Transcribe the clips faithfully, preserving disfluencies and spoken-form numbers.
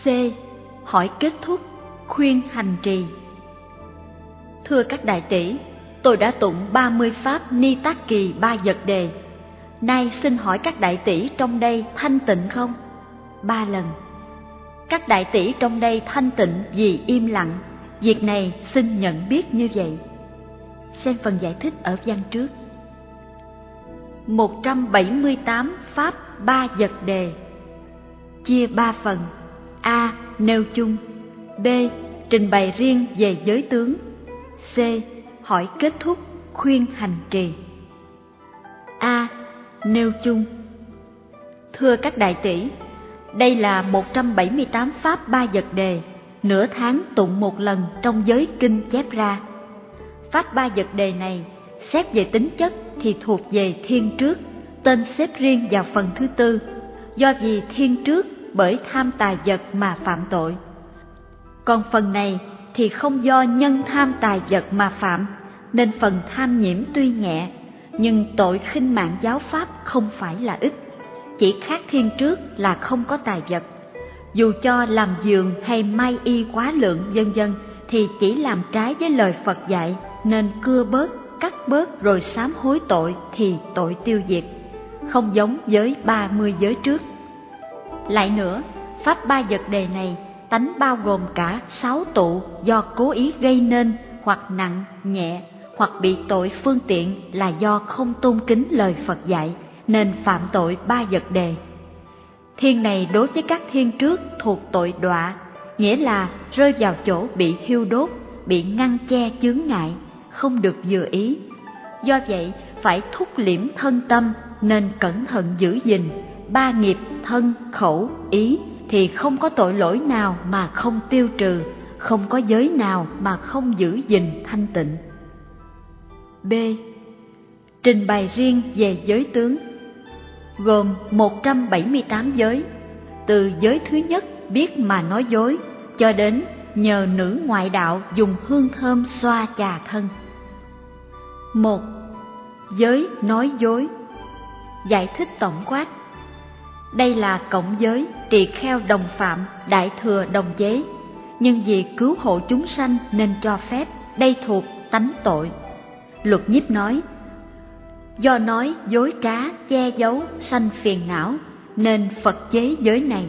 C. Hỏi kết thúc, khuyên hành trì. Thưa các đại tỷ, tôi đã tụng ba mươi pháp Ni Tát Kỳ ba vật đề. Nay xin hỏi các đại tỷ trong đây thanh tịnh không? Ba lần. Các đại tỷ trong đây thanh tịnh vì im lặng. Việc này xin nhận biết như vậy. Xem phần giải thích ở văn trước. một trăm bảy mươi tám pháp ba vật đề. Chia ba phần. A. Nêu chung. B. Trình bày riêng về giới tướng. C. Hỏi kết thúc, khuyên hành trì. A. Nêu chung. Thưa các đại tỷ, đây là một trăm bảy mươi tám pháp ba vật đề, nửa tháng tụng một lần trong giới kinh chép ra. Pháp ba vật đề này, xét về tính chất thì thuộc về thiên trước, tên xếp riêng vào phần thứ tư, do vì thiên trước bởi tham tài vật mà phạm tội. Còn phần này thì không do nhân tham tài vật mà phạm, nên phần tham nhiễm tuy nhẹ, nhưng tội khinh mạng giáo pháp không phải là ít. Chỉ khác thiên trước là không có tài vật. Dù cho làm giường hay may y quá lượng vân vân thì chỉ làm trái với lời Phật dạy, nên cưa bớt, cắt bớt rồi sám hối tội thì tội tiêu diệt, không giống với ba mươi giới trước. Lại nữa, pháp ba vật đề này tánh bao gồm cả sáu tụ do cố ý gây nên, hoặc nặng, nhẹ, hoặc bị tội phương tiện là do không tôn kính lời Phật dạy, nên phạm tội ba vật đề. Thiên này đối với các thiên trước thuộc tội đọa, nghĩa là rơi vào chỗ bị hiu đốt, bị ngăn che chướng ngại, không được vừa ý. Do vậy phải thúc liễm thân tâm, nên cẩn thận giữ gìn ba nghiệp thân, khẩu, ý, thì không có tội lỗi nào mà không tiêu trừ, không có giới nào mà không giữ gìn thanh tịnh. B. Trình bày riêng về giới tướng, gồm một trăm bảy mươi tám giới, từ giới thứ nhất biết mà nói dối, cho đến nhờ nữ ngoại đạo dùng hương thơm xoa chà thân. Một. Giới nói dối. Giải thích tổng quát. Đây là cộng giới, tỳ kheo đồng phạm, đại thừa đồng chế, nhưng vì cứu hộ chúng sanh nên cho phép, đây thuộc tánh tội. Luật Nhiếp nói, do nói dối trá, che giấu, sanh phiền não, nên Phật chế giới này.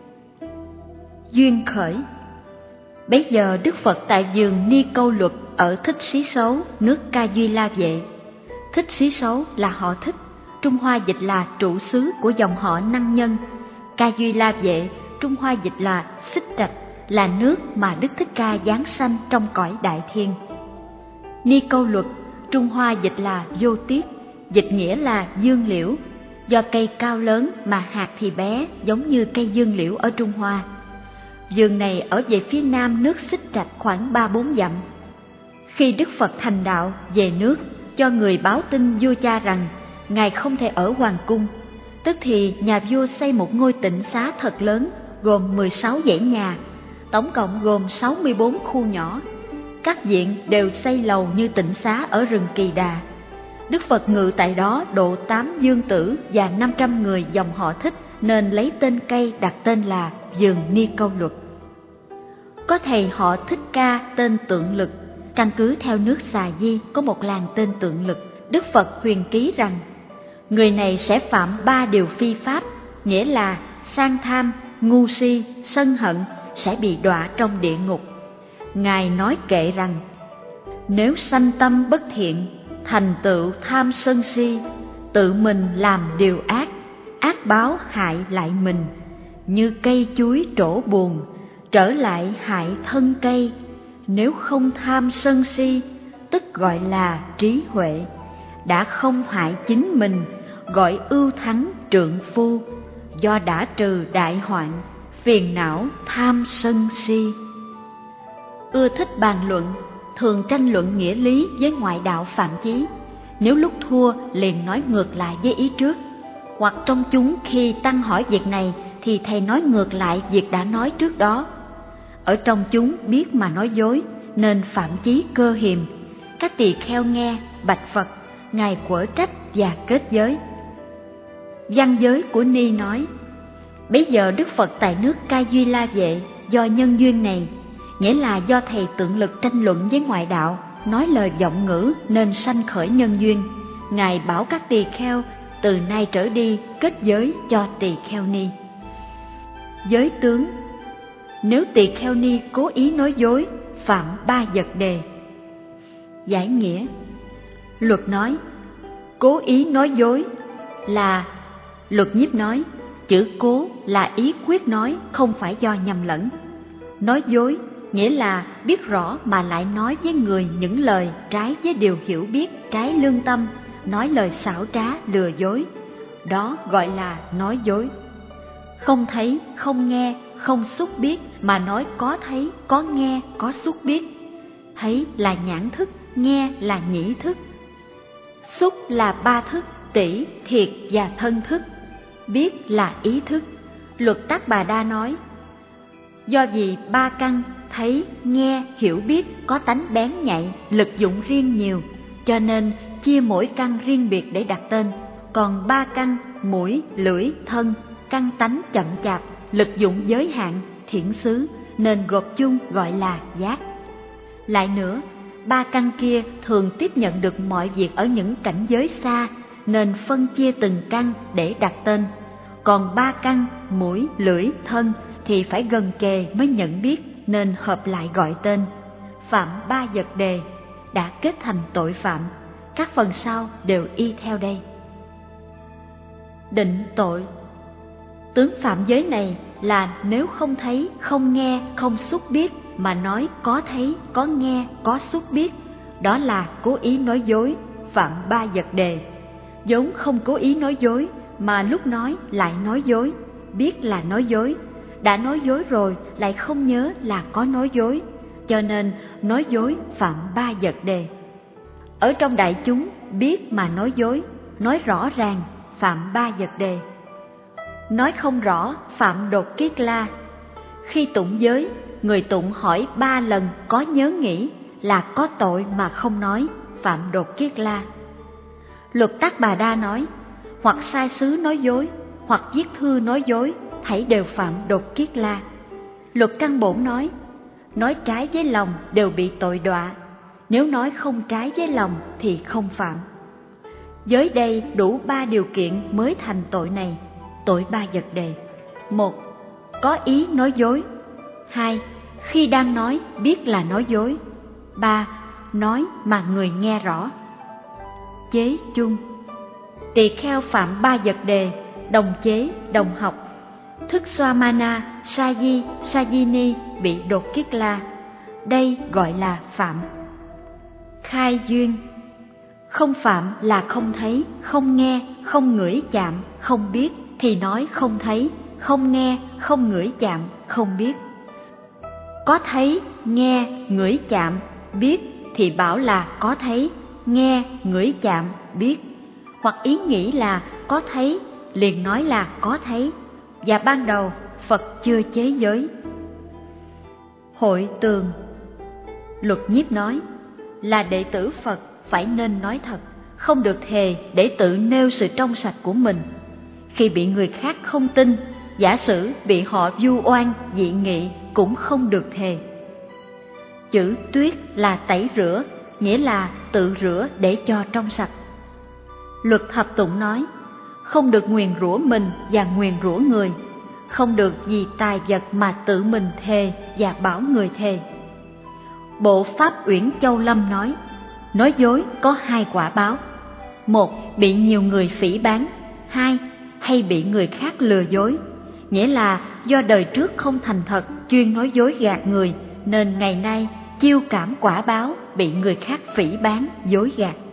Duyên khởi. Bấy giờ Đức Phật tại vườn Ni Câu Luật ở Thích Xí Xấu, nước Ca Duy La Vệ. Thích Xí Xấu là họ Thích, Trung Hoa dịch là trụ xứ của dòng họ Năng Nhân. Ca Duy La Vệ, Trung Hoa dịch là Xích Trạch, là nước mà Đức Thích Ca giáng sanh trong cõi Đại Thiên. Ni Câu Luật, Trung Hoa dịch là Vô Tiết, dịch nghĩa là dương liễu, do cây cao lớn mà hạt thì bé, giống như cây dương liễu ở Trung Hoa. Vườn này ở về phía nam nước Xích Trạch khoảng ba bốn dặm. Khi Đức Phật thành đạo về nước, cho người báo tin vua cha rằng Ngài không thể ở hoàng cung, tức thì nhà vua xây một ngôi tịnh xá thật lớn, gồm mười sáu dãy nhà, tổng cộng gồm sáu mươi bốn khu nhỏ. Các viện đều xây lầu như tịnh xá ở rừng Kỳ Đà. Đức Phật ngự tại đó độ tám dương tử và năm trăm người dòng họ Thích, nên lấy tên cây đặt tên là vườn Ni Câu Luật. Có thầy họ Thích Ca tên Tượng Lực, căn cứ theo nước Xà Di có một làng tên Tượng Lực. Đức Phật huyền ký rằng người này sẽ phạm ba điều phi pháp, nghĩa là sang tham, ngu si, sân hận, sẽ bị đọa trong địa ngục. Ngài nói kệ rằng, nếu sanh tâm bất thiện, thành tựu tham sân si, tự mình làm điều ác, ác báo hại lại mình, như cây chuối trổ buồn, trở lại hại thân cây. Nếu không tham sân si, tức gọi là trí huệ, đã không hại chính mình, gọi ưu thắng trượng phu, do đã trừ đại hoạn, phiền não tham sân si. Ưa thích bàn luận, thường tranh luận nghĩa lý với ngoại đạo Phạm Chí. Nếu lúc thua liền nói ngược lại với ý trước, hoặc trong chúng khi tăng hỏi việc này thì thầy nói ngược lại việc đã nói trước đó. Ở trong chúng biết mà nói dối, nên Phạm Chí cơ hiềm. Các tỳ kheo nghe bạch Phật, Ngài quở trách và kết giới. Văn giới của Ni nói, Bấy giờ Đức Phật tại nước Ca Duy La Vệ do nhân duyên này, nghĩa là do thầy tượng lực tranh luận với ngoại đạo, nói lời vọng ngữ nên sanh khởi nhân duyên. Ngài bảo các tỳ kheo từ nay trở đi kết giới cho tỳ kheo ni. Giới tướng: nếu tỳ kheo ni cố ý nói dối, phạm ba vật đề. Giải nghĩa: luật nói cố ý nói dối là, luật nhiếp nói chữ cố là ý quyết nói, không phải do nhầm lẫn. Nói dối nghĩa là biết rõ mà lại nói với người những lời trái với điều hiểu biết, trái lương tâm, nói lời xảo trá lừa dối, đó gọi là nói dối. Không thấy, không nghe, không xúc biết mà nói có thấy, có nghe, có xúc biết. Thấy là nhãn thức, nghe là nhĩ thức, xúc là ba thức, tỷ, thiệt và thân thức, biết là ý thức. Luật Tác Bà Đa nói, do vì ba căn thấy, nghe, hiểu biết có tánh bén nhạy, lực dụng riêng nhiều, cho nên chia mỗi căn riêng biệt để đặt tên. Còn ba căn mũi, lưỡi, thân, căn tánh chậm chạp, lực dụng giới hạn, thiển xứ, nên gộp chung gọi là giác. Lại nữa, ba căn kia thường tiếp nhận được mọi việc ở những cảnh giới xa, nên phân chia từng căn để đặt tên. Còn ba căn mũi, lưỡi, thân thì phải gần kề mới nhận biết, nên hợp lại gọi tên. Phạm ba vật đề, đã kết thành tội phạm. Các phần sau đều y theo đây. Định tội: tướng phạm giới này là nếu không thấy, không nghe, không xúc biết mà nói có thấy, có nghe, có xúc biết, đó là cố ý nói dối, phạm ba vật đề. Vốn không cố ý nói dối mà lúc nói lại nói dối, biết là nói dối, đã nói dối rồi lại không nhớ là có nói dối, cho nên nói dối phạm ba vật đề. Ở trong đại chúng biết mà nói dối, nói rõ ràng phạm ba vật đề. Nói không rõ phạm đột kiết la. Khi tụng giới, người tụng hỏi ba lần có nhớ nghĩ là có tội mà không nói, phạm đột kiết la. Luật Tác Bà Đa nói, hoặc sai sứ nói dối, hoặc viết thư nói dối, thảy đều phạm đột kiết la. Luật Căn Bổn nói, nói trái với lòng đều bị tội đọa, nếu nói không trái với lòng thì không phạm. Giới đây đủ ba điều kiện mới thành tội này, tội ba vật đề. Một, có ý nói dối. Hai, khi đang nói biết là nói dối. Ba, nói mà người nghe rõ. Chế chung: tỳ kheo phạm ba vật đề, đồng chế, đồng học. Thức Swamana, Saji, Sajini bị đột kiết la, đây gọi là phạm. Khai duyên: không phạm là không thấy, không nghe, không ngửi chạm, không biết thì nói không thấy, không nghe, không ngửi chạm, không biết. Có thấy, nghe, ngửi chạm, biết thì bảo là có thấy, nghe, ngửi chạm, biết. Hoặc ý nghĩ là có thấy, liền nói là có thấy. Và ban đầu Phật chưa chế giới. Hội tường: Luật Nhiếp nói, là đệ tử Phật phải nên nói thật, không được thề để tự nêu sự trong sạch của mình. Khi bị người khác không tin, giả sử bị họ vu oan, dị nghị cũng không được thề. Chữ tuyết là tẩy rửa, nghĩa là tự rửa để cho trong sạch. Luật Thập Tụng nói, không được nguyền rủa mình và nguyền rủa người, không được vì tài vật mà tự mình thề và bảo người thề. Bộ Pháp Uyển Châu Lâm nói, nói dối có hai quả báo: một, bị nhiều người phỉ báng; hai, hay bị người khác lừa dối. Nghĩa là do đời trước không thành thật, chuyên nói dối gạt người, nên ngày nay chiêu cảm quả báo bị người khác phỉ báng, dối gạt.